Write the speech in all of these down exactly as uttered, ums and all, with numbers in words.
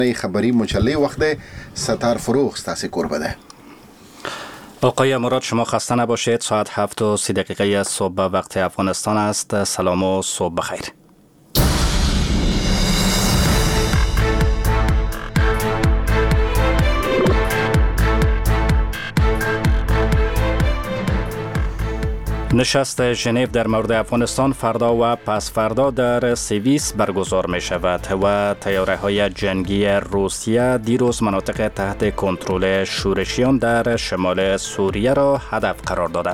خبری مجله وقت ستار فروغ ستاسی کوربه ده. آقای مراد شما خسته نباشید. ساعت هفت و سی دقیقه صبح وقت افغانستان است. سلام و صبح بخیر. نشست ژنو در مورد افغانستان فردا و پس فردا در سوئیس برگزار می شود و طیاره های جنگی روسیه دیروز مناطق تحت کنترل شورشیان در شمال سوریه را هدف قرار دادند.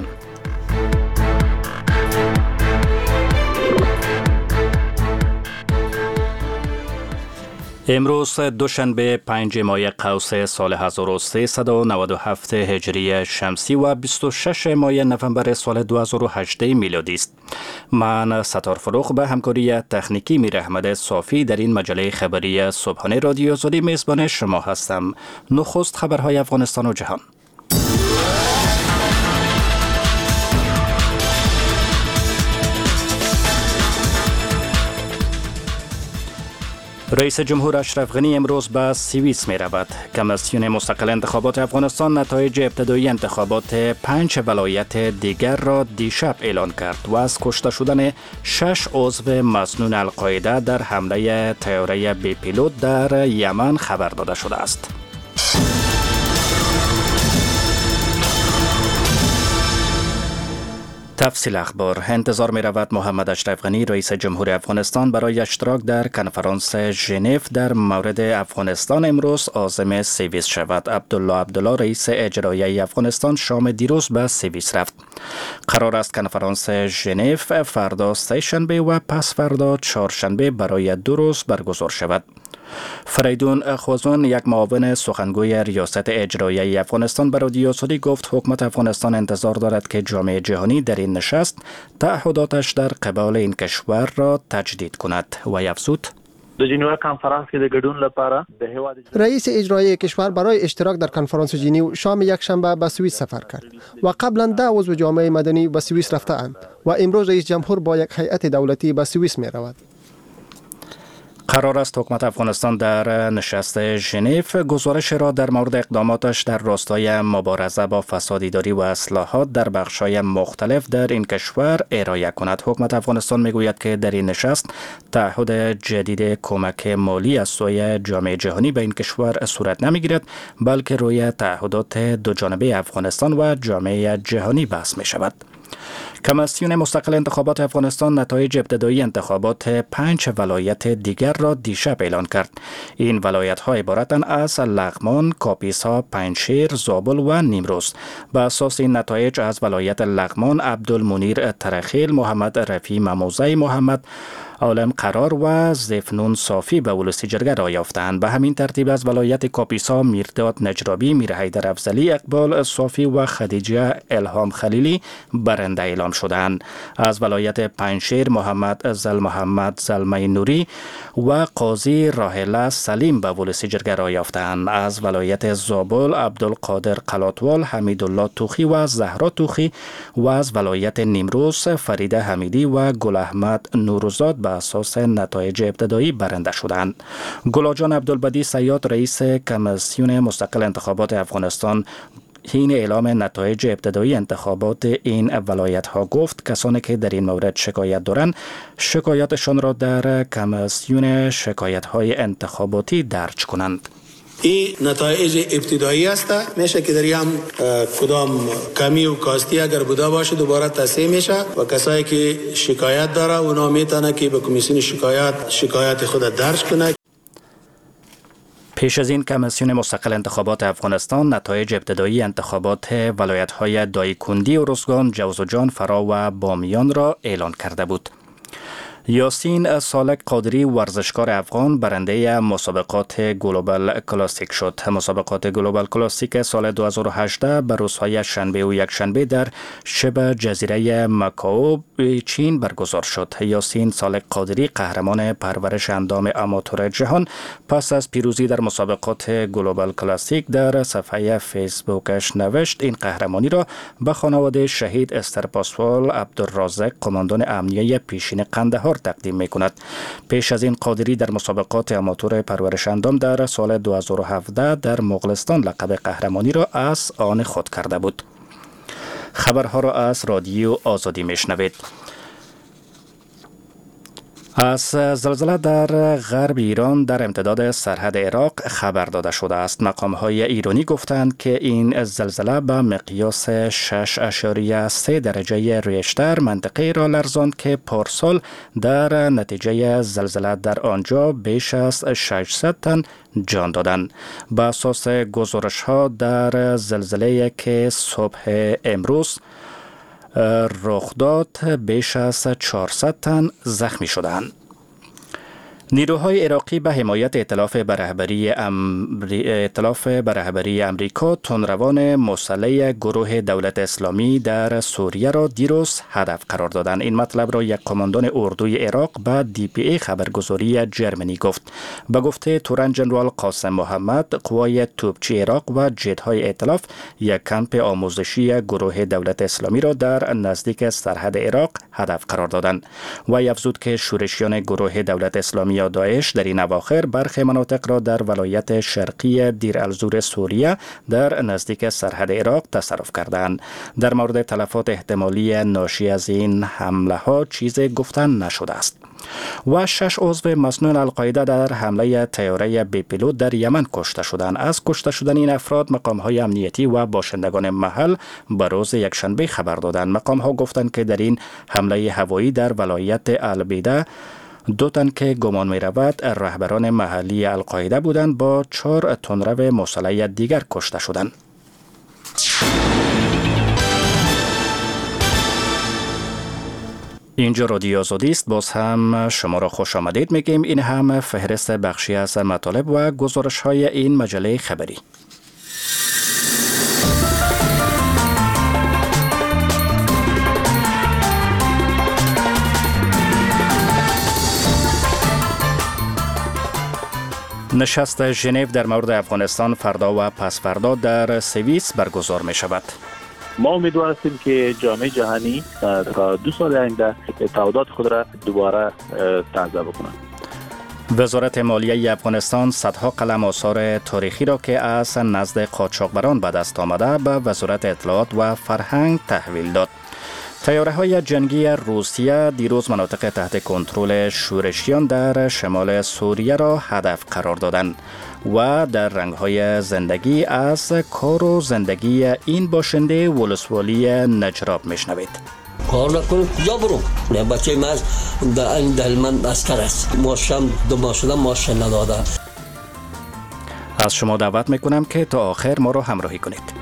امروز دوشنبه پنج ماه قوس سال هزار و سیصد و نود و هفت هجری شمسی و بیست و شش ماه نوامبر سال دو هزار و هجده میلادی است. من ستار فروغ به همکاری تکنیکی میر احمد صافی در این مجله خبری صبحانه رادیو آزادی میزبان شما هستم. نخست خبرهای افغانستان و جهان. رئیس جمهور اشرف غنی امروز به سوئیس می رود. کمیسیون مستقل انتخابات افغانستان نتایج ابتدایی انتخابات پنج ولایت دیگر را دیشب اعلان کرد و از کشته شدن شش عضو مسنون القاعده در حمله طیاره بی پیلوت در یمن خبر داده شده است. تفصیل اخبار. انتظار می رود محمد اشرف غنی رئیس جمهور افغانستان برای اشتراک در کنفرانس ژنو در مورد افغانستان امروز عازم سوئیس شود. عبدالله عبدالله رئیس اجرایی افغانستان شام دیروز به سوئیس رفت. قرار است کنفرانس ژنو فردا سه‌شنبه و پس فردا چهارشنبه برای دو روز برگزار شود. فریدون خوازون یک معاون سخنگوی ریاست اجرایی افغانستان به رادیو آزادی گفت حکومت افغانستان انتظار دارد که جامعه جهانی در این نشست تعهداتش در قبال این کشور را تجدید کند و افزود رئیس اجرایی کشور برای اشتراک در کنفرانس ژنو شام یک شنبه به سوئیس سفر کرد و قبلا ده عضو جامعه مدنی به سوئیس رفته اند و امروز رئیس جمهور با یک هیئت دولتی به سوئیس می رود. قرار است حکومت افغانستان در نشست ژنو گزارش را در مورد اقداماتش در راستای مبارزه با فساد اداری و اصلاحات در بخش‌های مختلف در این کشور ارائه کند. حکومت افغانستان میگوید که در این نشست تعهد جدید کمک مالی از سوی جامعه جهانی به این کشور صورت نمیگیرد بلکه روی تعهدات دوجانبه افغانستان و جامعه جهانی بحث می شود. کمیسیون مستقل انتخابات افغانستان نتایج ابتدایی انتخابات پنج ولایت دیگر را دیشب اعلان کرد. این ولایت ها عبارتند از لغمان، کاپیسا، پنجشیر، زابل و نیمروز. به اساس این نتایج از ولایت لغمان عبدالمنیر ترخیل، محمد رفیع مموزه، محمد عالم قرار و زفنون صافی به ولسی جرگه را یافتند. به همین ترتیب از ولایت کاپیسا میرداد نجرابی، میر حیدر افضلی، اقبال صافی و خدیجه الهام خلیلی برنده اعلام شدند. از ولایت پنجشیر محمد زل محمد زلمه نوری و قاضی راهله سلیم به ولسی جرگه را یافتند. از ولایت زابل عبدالقادر قلاتوال، حمیدالله توخی و زهرا توخی و از ولایت نیمروز فریده حمیدی و گل احمد نوروزاد به اساس نتایج ابتدایی برنده شدند. گلاجان عبدالبدی صیاد رئیس کمیسیون مستقل انتخابات افغانستان حین اعلام نتایج ابتدایی انتخابات این ولایت ها گفت کسانی که در این مورد شکایت دارند شکایاتشان را در کمیسیون شکایت های انتخاباتی درج کنند. این نتایج ابتدایی است. میشه که در هم کدام کمی و کاستی اگر بوده باشه دوباره تصحیح میشه و کسایی که شکایت داره اونا میتونه که به کمیسیون شکایت شکایت خود درج کنه. پیش از این کمیسیون مستقل انتخابات افغانستان نتایج ابتدایی انتخابات ولایت‌های دایکندی، ارزگان، جوزجان، فرا و بامیان را اعلان کرده بود. یاسین سالک قادری ورزشکار افغان برنده مسابقات گلوبال کلاسیک شد. مسابقات گلوبال کلاسیک سال دو هزار و هجده به روزهای شنبه و یکشنبه در شبه جزیره مکائو چین برگزار شد. یاسین سالک قادری قهرمان پرورش اندام آماتور جهان پس از پیروزی در مسابقات گلوبال کلاسیک در صفحه فیسبوکش نوشت این قهرمانی را به خانواده شهید استر پاسوال عبدالرازق قماندان امنیه پیشین قندهار تقدیم می کند. پیش از این قادری در مسابقات آماتور پرورش اندام در سال دو هزار و هفده در مغولستان لقب قهرمانی را از آن خود کرده بود. خبرها را از رادیو آزادی میشنوید. از زلزله در غرب ایران در امتداد سرحد عراق خبر داده شده است. مقام‌های ایرانی گفتند که این زلزله به مقیاس شش اشاریه سه درجه ریشتر منطقه را لرزاند که پارسال در نتیجه زلزله در آنجا بیش از ششصد تن جان دادند. به اساس گزارش‌ها در زلزله که صبح امروز رخ داد بیش از چهارصد تن زخمی شدند. نیروهای عراقی به حمایت ائتلاف به رهبری امری... ائتلاف به رهبری امریکا تندروان مسلح گروه دولت اسلامی در سوریه را دیروز هدف قرار دادند. این مطلب را یک قماندان اردوی عراق به دی پی ای خبرگزاری جرمنی گفت. به گفته تورن جنرال قاسم محمد، قوای توپچی عراق و جت‌های ائتلاف یک کمپ آموزشی گروه دولت اسلامی را در نزدیک سرحد عراق هدف قرار دادند. و افزود که شورشیان گروه دولت اسلامی یا داعش در این اواخر برخی مناطق را در ولایت شرقی دیر الزور سوریه در نزدیک سرحد عراق تصرف کردند. در مورد تلفات احتمالی ناشی از این حمله ها چیزی گفتن نشده است. و شش عضو مسنون القاعده در حمله طیاره بی پیلوت در یمن کشته شدند. از کشته شدن این افراد مقام‌های امنیتی و باشندگان محل به روز یکشنبه خبر دادند. مقام‌ها گفتند که در این حمله هوایی در ولایت البیده دو تن که گمان می رود رهبران محلی القاعده بودند با چهار تندرو مسلح دیگر کشته شدند. اینجا رادیو آزادی است. باز هم شما را خوش آمدید میگیم. این هم فهرست بخشی از مطالب و گزارش های این مجله خبری. نشست ژنو در مورد افغانستان فردا و پس فردا در سوئیس برگزار می شود. ما امیدوار هستیم که جامعه جهانی تا دو سال آینده تعهدات خود را دوباره تازه بکنند. وزارت مالیه افغانستان صدها قلم آثار تاریخی را که از نزد قاچاقبران به دست آمده به وزارت اطلاعات و فرهنگ تحویل داد. طیاره‌های جنگی روسیه دیروز مناطق تحت کنترل شورشیان در شمال سوریه را هدف قرار دادند و در رنگ‌های زندگی از کار و زندگی این باشنده ولسوالی نجراب میشنوید. کار نکنم کجا برم؟ نه بچه من در این دلمن اسکر است. ماشم دو ماه شده ماش نداده. از شما دعوت میکنم که تا آخر ما را همراهی کنید.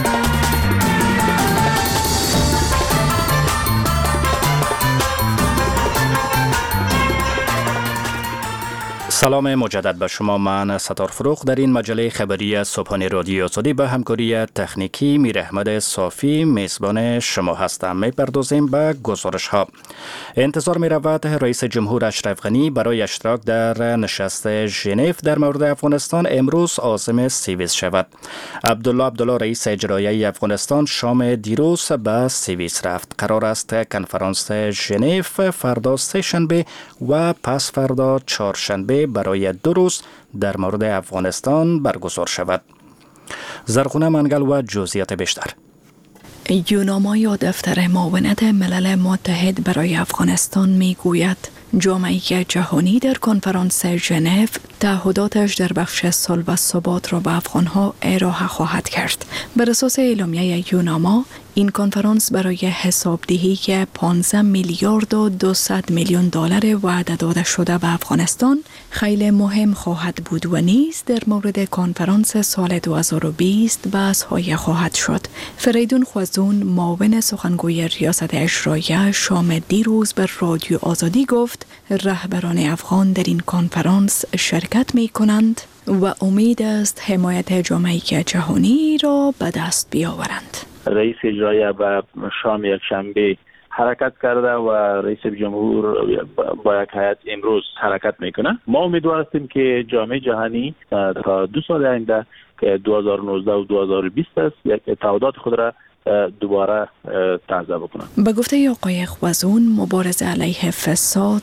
سلام مجدد به شما. من ستار فروغ در این مجله خبری صبحانه رادیو آزادی به همکاری تکنیکی میر احمد صافی میزبان شما هستم. میپردازیم به گزارش ها. انتظار می رود رئیس جمهور اشرف غنی برای اشتراک در نشست ژنو در مورد افغانستان امروز عازم سوئیس شود. عبدالله عبدالله رئیس اجرایی افغانستان شام دیروز به سوئیس رفت. قرار است کنفرانس ژنو فردا سه شنبه و پس فردا چهارشنبه برای دو روز در مورد افغانستان برگزار شود. زرغونه منگل و جزئیات بیشتر. یوناما یا دفتر معاونت ملل متحد برای افغانستان می گوید جامعه جهانی در کنفرانس ژنو تعهداتش در بخش صلح و ثبات را به افغانها ارائه خواهد کرد. بر اساس اعلامیه یوناما این کنفرانس برای حسابدهی که پانزده میلیارد و دویست میلیون دلار وعده داده شده به افغانستان خیلی مهم خواهد بود و نیز در مورد کنفرانس سال دو هزار و بیست بحث‌های خواهد شد. فریدون خوازون معاون سخنگوی ریاست اجراییه شام دیروز به رادیو آزادی گفت رهبران افغان در این کنفرانس شرکت می کنند و امید است حمایت جامعه جهانی را به دست بیاورند. رئیس اجرایی به شام یکشنبه حرکت کرده و رئیس جمهور با یک هیئت امروز حرکت میکنه. ما امیدوار هستیم که جامعه جهانی تا دو سال آینده که دو هزار و نوزده و دو هزار و بیست است یک تعهدات خود را دوباره تازه بکنن. به گفته آقای خوازون، مبارزه علیه فساد،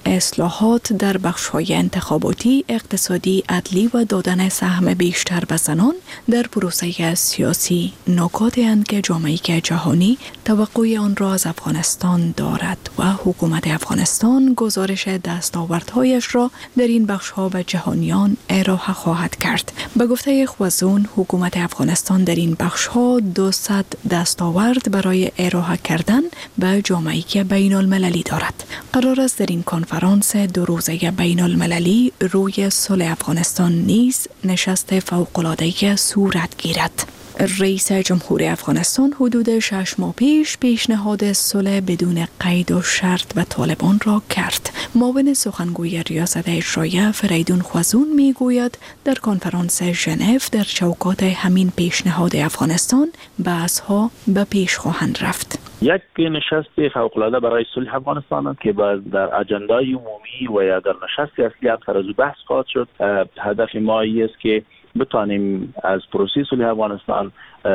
اصلاحات در بخش‌های انتخاباتی، اقتصادی، عدلی و دادن سهم بیشتر به زنان در پروسه سیاسی نکاتی اند که جامعه جهانی توقع آن را از افغانستان دارد و حکومت افغانستان گزارش دستاوردهایش را در این بخش‌ها به جهانیان ارائه خواهد کرد. به گفته خوازون، حکومت افغانستان در این بخش‌ها دویست دستاورد برای ارائه کردن به جامعه بین المللی دارد. قرار است در این کنفرانس دو روزه بین المللی روی صلح افغانستان نیز نشست فوق‌العاده صورت گیرد. رئیس جمهور افغانستان حدود شش ماه پیش پیشنهاد صلح بدون قید و شرط به طالبان را کرد. معاون سخنگوی ریاست اجراییه فریدون خوازون میگوید در کنفرانس ژنو در چوکات همین پیشنهاد افغانستان بحث‌ها به پیش خواهند رفت. یک نشست فوق‌العاده برای صلح افغانستان که در اجندای عمومی و یا در نشست اصلی هم سر از بحث خواهد شد. هدف ما است که بتانیم از پروسه صلح افغانستان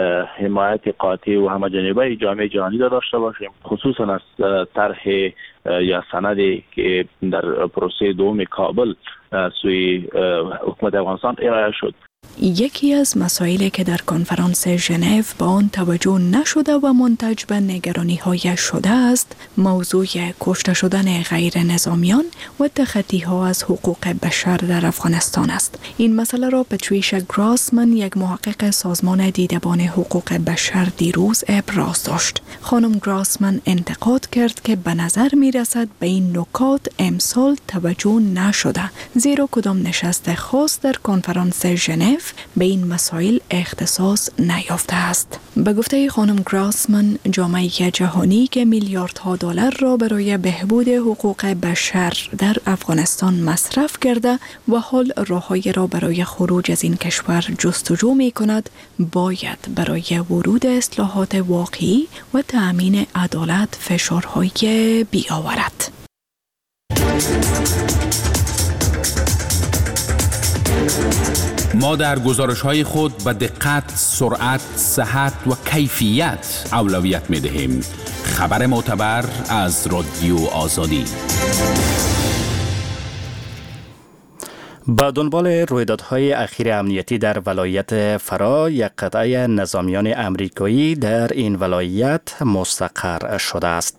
حمایت قاطع و همه‌جانبه جامعه جهانی داشته باشیم، خصوصا از طرح یا سندی که در پروسه دوم کابل سوی حکومت افغانستان ارائه شد. یکی از مسائلی که در کنفرانس ژنو با آن توجه نشده و منتج به نگرانی‌های شده است، موضوع کشته شدن غیر نظامیان و تخطی‌ها از حقوق بشر در افغانستان است. این مسئله را پاتریشیا گراسمن، یک محقق سازمان دیدبان حقوق بشر، دیروز ابراز داشت. خانم گراسمن انتقاد کرد که به نظر می‌رسد به این نکات امسال توجه نشده، زیرا کدام نشست خاص در کنفرانس ژنو به این مسائل اختصاص نیافته است. به گفته خانم گراسمن، جامعه جهانی که میلیاردها دلار را برای بهبود حقوق بشر در افغانستان مصرف کرده و حال راه‌هایی را برای خروج از این کشور جستجو می‌کند، باید برای ورود اصلاحات واقعی و تأمین عدالت فشارهای بیاورد. ما در گزارش‌های خود به دقت، سرعت، صحت و کیفیت اولویت می‌دهیم. خبر معتبر از رادیو آزادی. با دنبال رویدادهای اخیر امنیتی در ولایت فرا، یک قطعه نظامیان امریکایی در این ولایت مستقر شده است.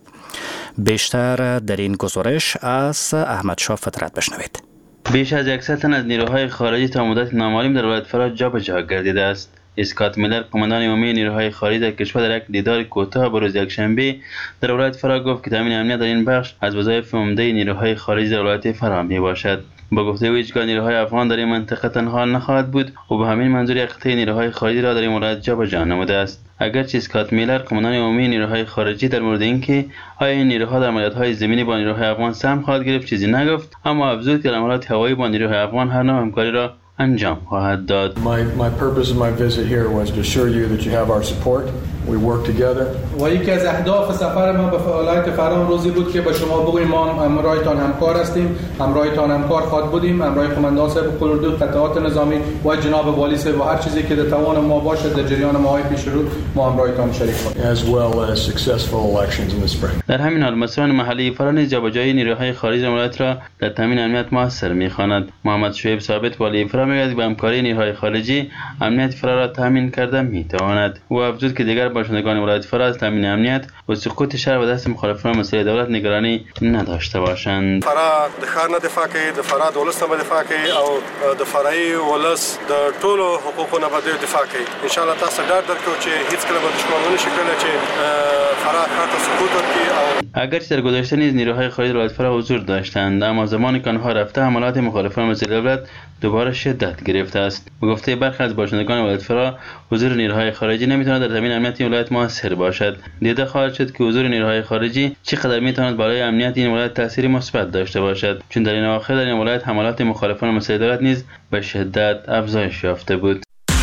بیشتر در این گزارش از احمد شاه فطرت بشنوید. بیش از صد تن از نیروهای خارجی تا مدت نامعلوم در ولایت فرا جابجا گردیده است. اسکات میلر، قماندان عمومی نیروهای خارجی در کشور، در یک دیدار کوتاه به روز یکشنبه در ولایت فرا گفت که تامین امنیت در این بخش از وظایف عمده نیروهای خارجی در ولایت فرا میباشد. با گفته او هیچگاه نیروهای افغان در این منطقه تنها نخواهد بود و به همین منظور یک قطعه نیروهای خارجی را در این ولایت جابجا نموده است. اگرچه اسکات میلر، قماندان عمومی نیروهای خارجی، در مورد اینکه آیا این نیروها در عملیات‌های زمینی با نیروهای افغان سهم خواهد گرفت چیزی نگفت، اما افزود که در عملیات هوایی با نیروهای افغان هر نوع همکاری را انجام خواهد داد. My my purpose of my visit here was to assure you that you have our support. We work together. و یکی از اهداف سفر ما به ولایت فرا روزی بود که با شما بگوییم ما همراهتان همکار هستیم، همراهتان همکار خواهد بودیم، همراه قماندان صاحب قلدر، قطعات نظامی و جناب والی صاحب و هر چیزی که در توان ما باشد در جریان ماهای پیش رو ما همراهتان شریک خواهیم. As well as successful elections in the spring. در همین حال مسئولان محلی فرا نیز جابجایی نیروهای خارجی در ولایت را در تامین امنیت موثر می‌خواند. محمد شعیب ثابت، والی فرا می‌گوید با همکاری نیروهای خارجی امنیت فرا را تامین کرده می‌تواند. او افزود که دیگر باشندگان ولایت فرا از تامین امنیت و سقوط شهر و دست مخالفان مسئله دولت نگرانی نداشته باشند. فرا د ښار نه دفاع کوي، د فرا د ولس نه دفاع کوي او د فرایي ولس د ټولو حقوقو نه دفاع کوي. ان شاء الله تاسو ډاډ درکړو چې هیڅ کله به دښمن ونه شي کولای چې فرا ښار ته سقوط وکړي. اگرچه در گذشته نیز نیروهای خارجی ولایت فرا حضور داشتند، اما زمانی که آنها رفته حملات مخالفان مسئله دولت دوباره شدت گرفته است. به گفته برخی از باشندگان ولایت فرا، حضور نیروهای خارجی نمیتواند در تامین امنیت این ولایت موثر باشد. دیده خواهد شد که حضور نیروهای خارجی چقدر میتواند بالای امنیت این ولایت تأثیری مثبت داشته باشد، چون در این اواخر در این ولایت حملات مخالفان مسئله دولت نیز به شدت افزایش یافته بود.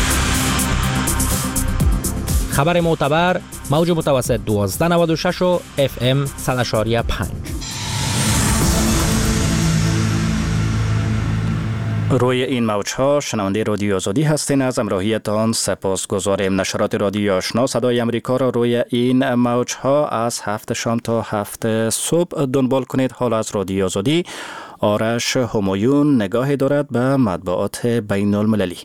خبر معتبر، موج متوسط دوازده نود و شش و اف ام صد و شش و پنج. روی این موجها شنونده رادیو آزادی هستین. از امراحیتان سپاس گذاریم. نشرات رادیو آشنا صدای امریکا را روی این موجها از هفت شام تا هفت صبح دنبال کنید. حال از رادیو آزادی آرش همایون نگاهی دارد به مطبوعات بین المللی.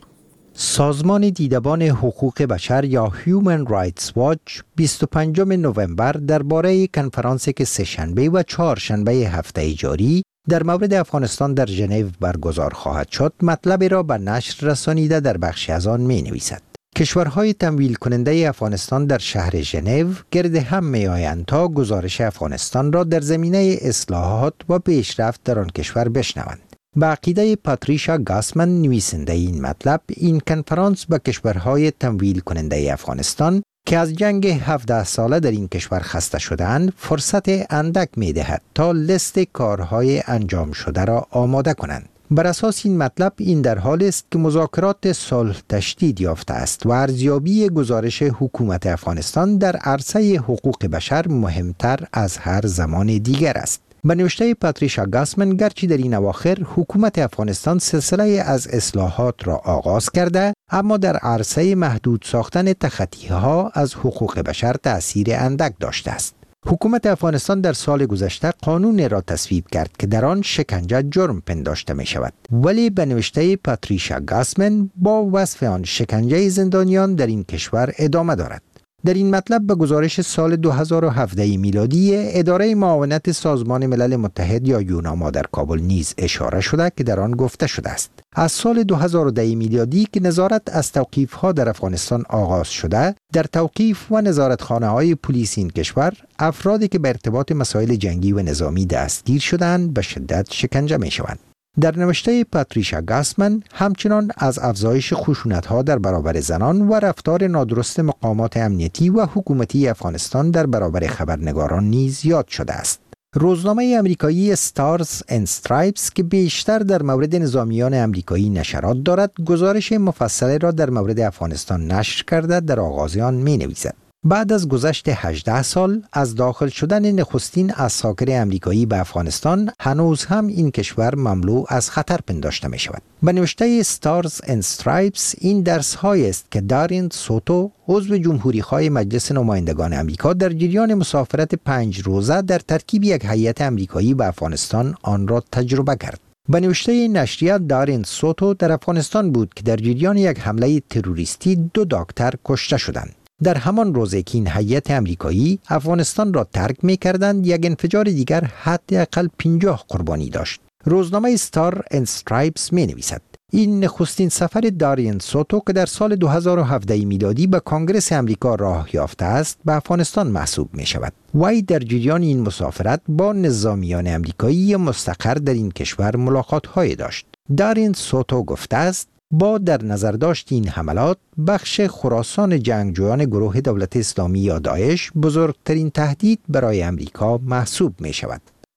سازمان دیدبان حقوق بشر یا Human Rights Watch بیست و پنجم نوامبر درباره کنفرانسی که سه شنبه و چهار شنبه هفته جاری در مورد افغانستان در ژنو برگزار خواهد شد مطلبی را به نشر رسانیده در بخشی از آن می نویسد. کشورهای تمویل کننده افغانستان در شهر ژنو گرد هم می آیند تا گزارش افغانستان را در زمینه اصلاحات و پیشرفت در آن کشور بشنوند. به عقیده پاتریشا گاسمن نویسنده این مطلب، این کنفرانس به کشورهای تمویل کننده افغانستان که از جنگ هفده ساله در این کشور خسته شده‌اند فرصت اندک می دهد تا لیست کارهای انجام شده را آماده کنند. بر اساس این مطلب این در حال است که مذاکرات صلح تشدید یافته است و ارزیابی گزارش حکومت افغانستان در عرصه حقوق بشر مهمتر از هر زمان دیگر است. به نوشته پاتریشا گاسمن، گرچه در این اواخر حکومت افغانستان سلسله از اصلاحات را آغاز کرده، اما در عرصه محدود ساختن تخطی‌ها از حقوق بشر تأثیر اندک داشته است. حکومت افغانستان در سال گذشته قانون را تصویب کرد که در آن شکنجه جرم پنداشته می شود، ولی به نوشته پاتریشا گاسمن با وصف آن شکنجه زندانیان در این کشور ادامه دارد. در این مطلب به گزارش سال دو هزار و هفده میلادی اداره معاونت سازمان ملل متحد یا یوناما در کابل نیز اشاره شده که در آن گفته شده است از سال دو هزار و ده میلادی که نظارت از توقیف‌ها در افغانستان آغاز شده، در توقیف و نظارتخانه‌های پلیس این کشور افرادی که به ارتباط مسائل جنگی و نظامی دستگیر شدند به شدت شکنجه می‌شوند. در نوشته پاتریشا گاسمن همچنان از افزایش خشونت‌ها در برابر زنان و رفتار نادرست مقامات امنیتی و حکومتی افغانستان در برابر خبرنگاران نیز یاد شده است. روزنامه امریکایی استارز اند استرایپس که بیشتر در مورد نظامیان امریکایی نشرات دارد، گزارش مفصل را در مورد افغانستان نشر کرده در آغاز آن می‌نویسد: بعد از گذشت هجده سال از داخل شدن نخستین عساکر امریکایی به افغانستان، هنوز هم این کشور مملو از خطر پنداشته می شود. به نوشته استارز اند استرایپس این درس های است که دارین سوتو، عضو جمهوری خواه مجلس نمایندگان امریکا، در جریان مسافرت پنج روزه در ترکیب یک هیئت امریکایی به افغانستان آن را تجربه کرد. به نوشته نشریه دارین سوتو در افغانستان بود که در جریان یک حمله تروریستی دو دکتر کشته شدند. در همان روزی که این هیئت امریکایی افغانستان را ترک می کردند، یک انفجار دیگر حداقل پنجاه قربانی داشت. روزنامه استار اند استرایپس می نویسد: این نخستین سفر دارین سوتو که در سال دو هزار و هفده میلادی به کنگره امریکا راه یافته است به افغانستان محسوب می شود. وی در جریان این مسافرت با نظامیان امریکایی مستقر در این کشور ملاقات های داشت. دارین سوتو گفته است: با در نظر داشت این حملات، بخش خراسان جنگجویان گروه دولت اسلامی یا داعش بزرگترین تهدید برای امریکا محسوب می شود.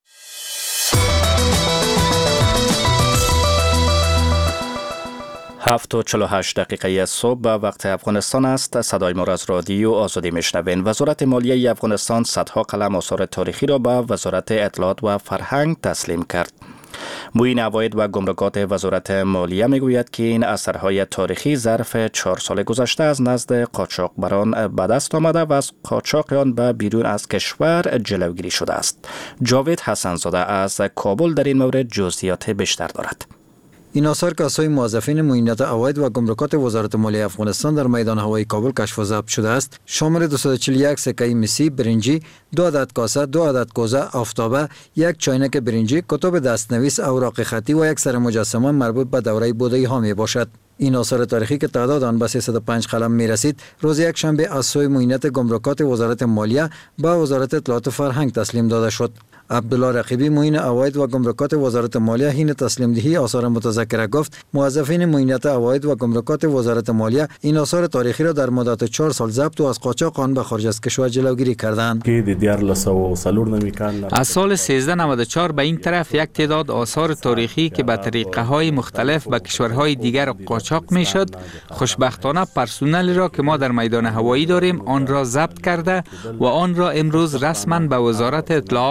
هفت و چهل و هشت دقیقه صبح به وقت افغانستان است. صدای ما را از رادیو آزادی میشنوین. وزارت مالیه افغانستان صدها قلم آثار تاریخی را به وزارت اطلاعات و فرهنگ تسلیم کرد. معین عواید و گمرکات وزارت مالیه میگوید که این اثرهای تاریخی ظرف چهار سال گذشته از نزد قاچاقبران به دست آمده و از قاچاق آن به بیرون از کشور جلوگیری شده است. جاوید حسن‌زاده از کابل در این مورد جزئیات بیشتر دارد. این آثار که از سوی موظفین معینت عواید و گمرکات وزارت مالیه افغانستان در میدان هوایی کابل کشف و ضبط شده است، شامل دویست و چهل و یک سکه مسی برنجی، دو عدد کاسه، دو عدد کوزه آفتابه، یک چاینک برنجی، کتاب دستنویس، اوراق خطی و یک سر مجسمه مربوط به دوره بودایی ها می باشد. این آثار تاریخی که تعداد آن به سیصد و پنج قلم می رسید، روز یک شنبه از سوی معینت گمرکات وزارت مالیه به وزارت اطلاعات و فرهنگ تسلیم داده شد. عبدالله رقیبی معین عواید و گمرکات وزارت مالیه حین تسلیم دهی آثار متذکره گفت موظفین معینت عواید و گمرکات وزارت مالیه این آثار تاریخی را در مدت چهار سال ضبط و از قاچاق آن به خارج از کشور جلوگیری کردند. از سال سیزده نود و چهار به این طرف یک تعداد آثار تاریخی که به طریقه های مختلف به کشورهای دیگر قاچاق می شد، خوشبختانه پرسنلی را که ما در میدان هوایی داریم آن را ضبط کرده و آن را امروز رسما به وزارت اطلاعات و فرهنگ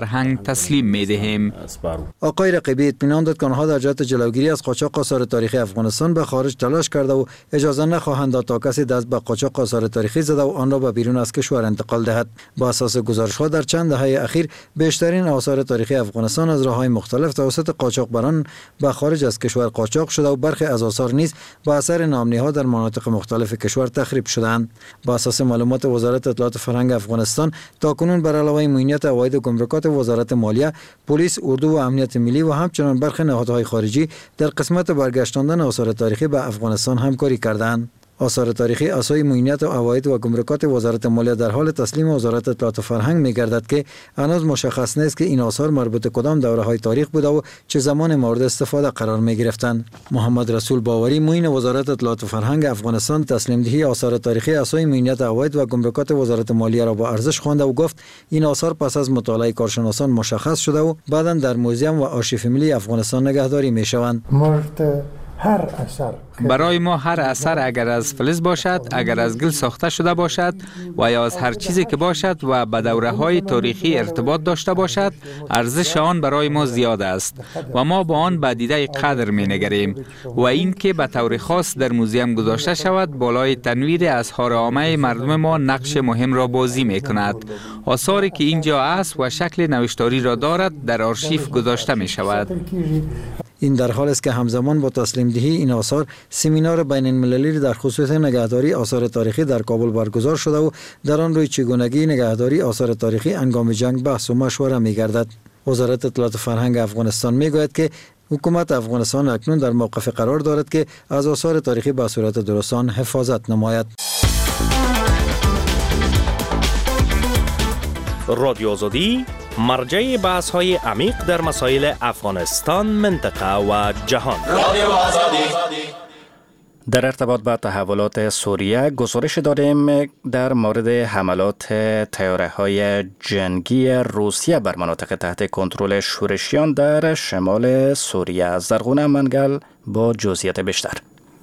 فرهنگ تسلیم می دهیم. آقای رقیبی اطمینان داد که آنها در جهت جلوگیری از قاچاق آثار تاریخی افغانستان به خارج تلاش کرده و اجازه نخواهند داد تا کسی دست به قاچاق آثار تاریخی زده و آن را به بیرون از کشور انتقال دهد. با اساس گزارش‌ها در چند دهه اخیر بیشترین آثار تاریخی افغانستان از راه‌های مختلف توسط قاچاقبران به خارج از کشور قاچاق شده و برخی از آثار نیز با اثر نامنی‌ها در مناطق مختلف کشور تخریب شدند. با اساس معلومات وزارت اطلاعات فرهنگ افغانستان تاکنون بر علاوه امنیت عواید و گمرکات وزارت مالیه، پلیس، اردو و امنیت ملی و همچنین برخی نهادهای خارجی در قسمت برگشتاندن آثار تاریخی به افغانستان همکاری کردند. آثار تاریخی اسای معینیت و عواید و گمرکات وزارت مالیه در حال تسلیم وزارت اطلاعات و فرهنگ می‌گردد که هنوز مشخص نیست که این آثار مربوط کدام دوره‌های تاریخ بوده و چه زمان مورد استفاده قرار می‌گرفتند. محمد رسول باوری معین وزارت اطلاعات و فرهنگ افغانستان تسلیم دهی آثار تاریخی اسای معینیت عواید و گمرکات وزارت مالیه را با ارزش خوانده و گفت این آثار پس از مطالعه کارشناسان مشخص شده و بعداً در موزیم و آرشیو ملی افغانستان نگهداری می‌شوند. هر اثر برای ما هر اثر اگر از فلز باشد، اگر از گل ساخته شده باشد و یا از هر چیزی که باشد و به دوره‌های تاریخی ارتباط داشته باشد، ارزش آن برای ما زیاد است و ما با آن به دیده قدر می‌نگریم و این که به طور خاص در موزیم گذاشته شود بالای تنویر اظهار عامه مردم ما نقش مهم را بازی می‌کند. آثاری که اینجا است و شکل نوشتاری را دارد در آرشیو گذاشته می‌شود. این در حال است که همزمان با تسلیم دهی این آثار سمینار بین المللی در خصوص نگهداری آثار تاریخی در کابل برگزار شده و در آن روی چگونگی نگهداری آثار تاریخی هنگام جنگ بحث و مشوره می‌گردد. وزارت اطلاعات فرهنگ افغانستان می‌گوید که حکومت افغانستان اکنون در موقف قرار دارد که از آثار تاریخی به صورت درستان حفاظت نماید. رادیو آزادی مرجع بحث های عمیق در مسائل افغانستان، منطقه و جهان. در ارتباط با تحولات سوریه گزارش داریم در مورد حملات طیاره های جنگی روسیه بر مناطق تحت کنترل شورشیان در شمال سوریه. زرغونه منگل با جزئیات بیشتر.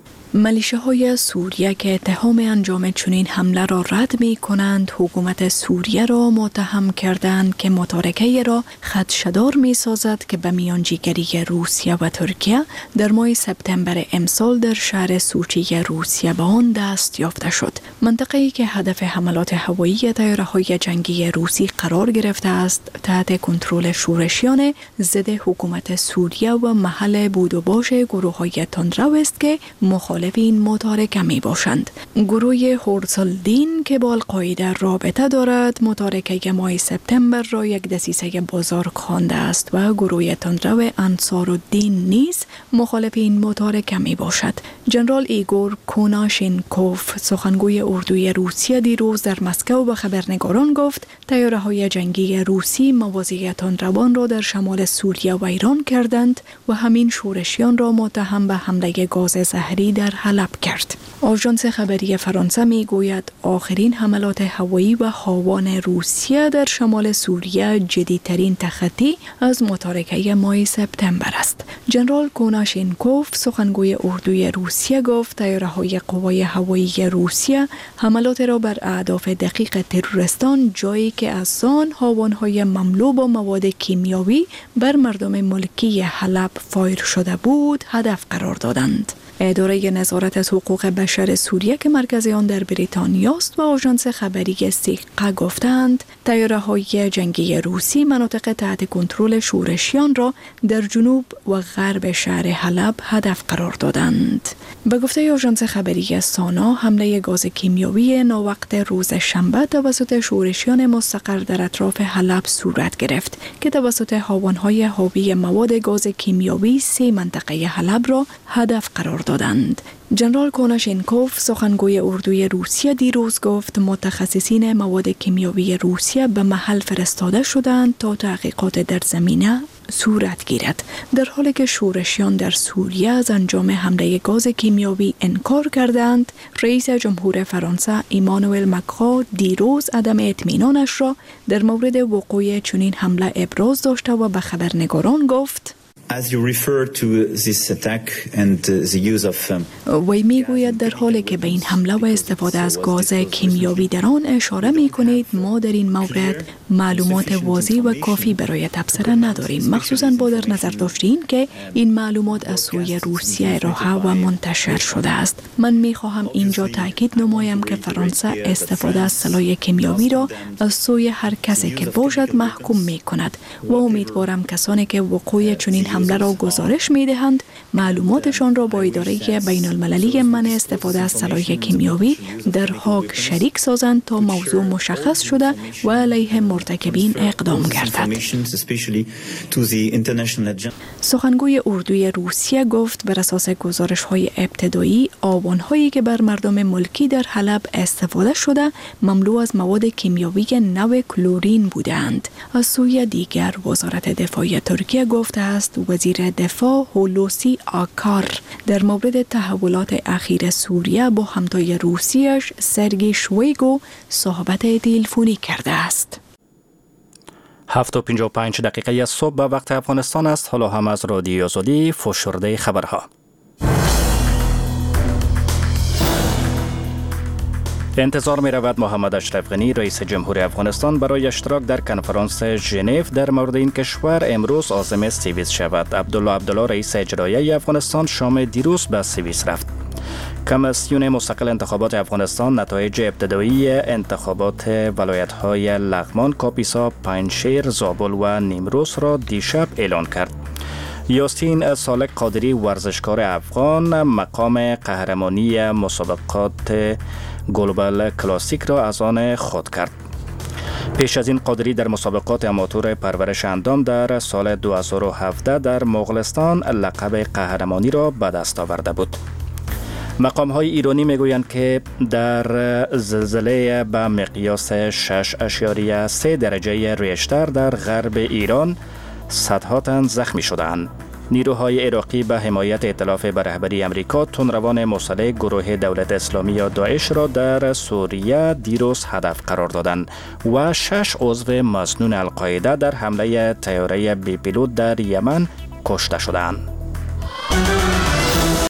ملیشه‌های سوریه که اتهام انجام چنین حمله را رد می کنند، حکومت سوریه را متهم کردند که متارکه را خدشه‌دار می سازد که به میانجیگری روسیه و ترکیه در ماه سپتامبر امسال در شهر سوچی روسیه به آن دست یافته شد. منطقه‌ای که هدف حملات هوایی طیاره‌های جنگی روسی قرار گرفته است، تحت کنترل شورشیان ضد حکومت سوریه و محل بود و باش گروه‌های تندرو است که مخالف این متارکه می باشند. گروه هورسالدین که با القاعده رابطه دارد، متارکه ماه سپتامبر را یک دسیسه بزرگ خوانده است و گروه تندرو انصارالدین نیز مخالف این متارکه می باشد. جنرال ایگور کوناشینکوف، سخنگوی اردوی روسیه، دیروز در مسکو به خبرنگاران گفت طیاره‌های جنگی روسی مواضع تندروان را در شمال سوریه ویران کردند و همین شورشیان را متهم به حمله گاز زهری در حلب کرد. آژانس خبری فرانسه می گوید آخرین حملات هوایی و هاوان روسیه در شمال سوریه جدیدترین تخطی از متارکه ماه سپتامبر است. جنرال کوناشینکوف، سخنگوی اردوی روسیه، گفت طیاره‌های قوای هوایی روسیه حملات را بر اهداف دقیق تروریستان، جایی که از آن هاوان‌های مملو با مواد کیمیاوی بر مردم ملکی حلب فایر شده بود، هدف قرار دادند. اداره نظارت از حقوق بشر سوریه که مرکز آن در بریتانیا است و آژانس خبری سیقه گفتند طیاره‌های جنگی روسی مناطق تحت کنترل شورشیان را در جنوب و غرب شهر حلب هدف قرار دادند. به گفته آژانس خبری سانا، حمله گاز کیمیاوی ناوقت روز شنبه توسط شورشیان مستقر در اطراف حلب صورت گرفت که توسط هاوان‌های حاوی مواد گاز کیمیاوی سه منطقه حلب را هدف قرار دادند. جنرال کوناشینکوف، سخنگوی اردوی روسیه، دیروز گفت متخصصین مواد کیمیاوی روسیه به محل فرستاده شدند تا تحقیقات در زمینه صورت گیرد. در حالی که شورشیان در سوریه از انجام حمله گاز کیمیاوی انکار کردند، رئیس جمهور فرانسه ایمانوئل ماکرون دیروز عدم اطمینانش را در مورد وقوع چنین حمله ابراز داشته و به خبرنگاران گفت: As you refer to this attack and the use of وی میگوید در حالی که به این حمله و استفاده از گاز کیمیایی در آن اشاره می کنید، ما در این مورد معلومات واضح و کافی برای تبصره نداریم، مخصوصا با در نظر داشتین که این معلومات از سوی روسیه ارائه و منتشر شده است. من می خواهم اینجا تاکید نمایم که فرانسه استفاده از سلاح کیمیایی را از سوی هر کسی که باشد محکوم می کند و امیدوارم کسانی که وقوع چنین حمله را گزارش می دهند معلوماتشان را با اداره بین المللی منع استفاده از سلاح کیمیایی در هاگ شریک سازند تا موضوع مشخص شده و علیه مرتکبین اقدام گردد. سخنگوی اردوی روسیه گفت بر اساس گزارش های ابتدایی آوانهایی که بر مردم ملکی در حلب استفاده شده مملو از مواد کیمیایی نوع کلورین بودند. از سوی دیگر وزارت دفاع ترکیه گفته است وزیر دفاع هولوسی آکار در مورد تحولات اخیر سوریه با همتای روسیش سرگی شویگو صحبت تلفنی کرده است. هفت و پنجاه و پنج دقیقه از صبح به وقت افغانستان است. حالا هم از رادیو آزادی فشرده خبرها. انتظار می رود محمد اشرف غنی رئیس جمهور افغانستان برای اشتراک در کنفرانس ژنو در مورد این کشور امروز عازم سوئیس شود. عبدالله عبدالله رئیس اجرایی افغانستان شام دیروز به سوئیس رفت. کمیسیون مستقل انتخابات افغانستان نتایج ابتدایی انتخابات ولایت‌های لغمان، کاپیسا، پنجشیر، زابل و نیمروز را دیشب اعلان کرد. یاسین سالک قادری ورزشکار افغان مقام قهرمانی مسابقات گلوبال کلاسیک را از آن خود کرد. پیش از این قادری در مسابقات اماتور پرورش اندام در سال دو هزار و هفده در مغولستان لقب قهرمانی را به دست آورده بود. مقام های ایرانی میگویند که در زلزله به مقیاس شش اشاریه سه درجه ریشتر در غرب ایران صدها تن زخمی شدند. نیروهای عراقی به حمایت ائتلاف به رهبری امریکا تندروان مسلح گروه دولت اسلامی یا داعش را در سوریه دیروز هدف قرار دادند و شش عضو مسنون القاعده در حمله طیاره بی پیلوت در یمن کشته شدند.